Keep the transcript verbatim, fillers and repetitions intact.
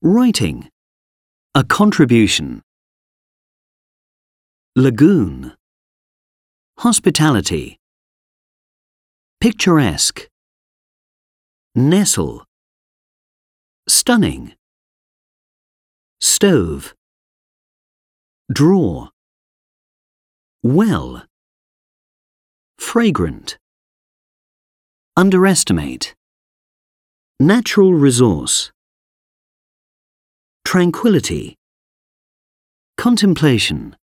Writing. A contribution. Lagoon. Hospitality. Picturesque. Nestle. Stunning. Stove. Drawer. Well. Fragrant. Underestimate. Natural resource. Tranquility. Contemplation.